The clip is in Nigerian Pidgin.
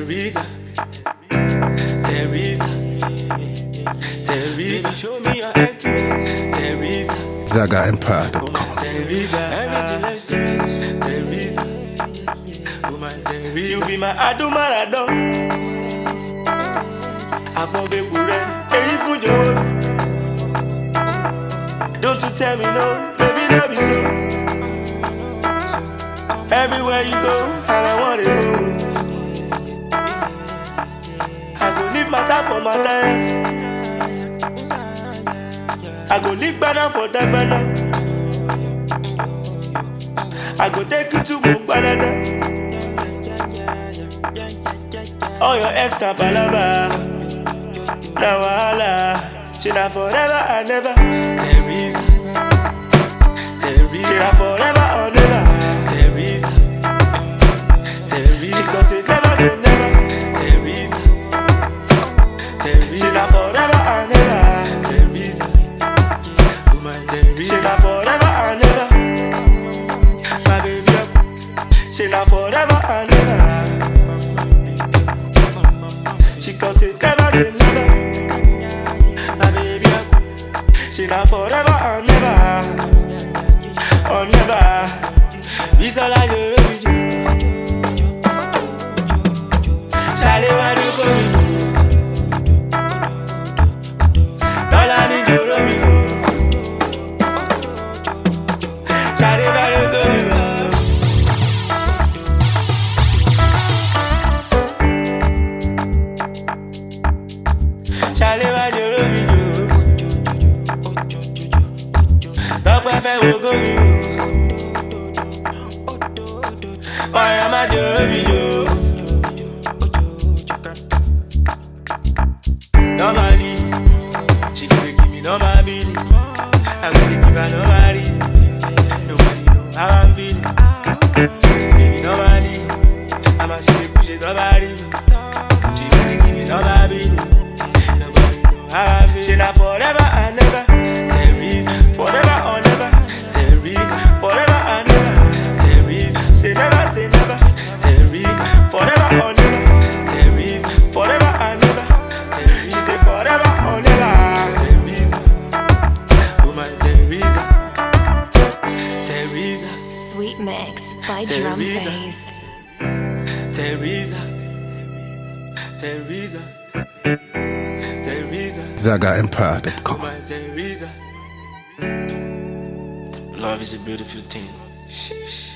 Teresa, Teresa, Teresa, show me your estimates. Teresa, ZagaEmpire.com. Teresa, everything estimates. Teresa, woman Teresa, you be my Adumarado. Above the bure, hey for you. Don't you tell me no, baby, let me so. Everywhere you go, and I want to go. I go leave my time for my tires. I go leave banner for that banner. I go take you to Mumbai. All your ex na palava. Na wahala. She na forever and never. Teresa, Teresa, she na forever or never. Teresa, Teresa, she gon' say never say never. Teresa, Teresa, she na forever and never. Teresa, woman Teresa, she na forever and never. My baby, she na forever and never. She gon' say never say never. My baby, she na forever and never. Or never. This all I do. Shall I do for you? All I need you to me. Shall I do for you? Shall I do for you? Don't prefer we go you. Why am I doing you? Normally, she gonna give me normal billing. I'm gonna give her normal reason. Nobody know how I'm feeling. Baby, normally, I'm a she push it nobody. She gonna give me normal billing. Nobody know how I'm feeling. She not forever and never. Teresa, forever or never. Teresa, forever and never. Teresa, say never, say never. Teresa, forever or never. Teresa, forever and never. Teresa, she say forever or never. Teresa, woman Teresa, Teresa, Sweet Mix by Teresa. Drumface. Teresa, Teresa, Teresa, ZagaEmpire.com. woman Teresa. Love is a beautiful thing.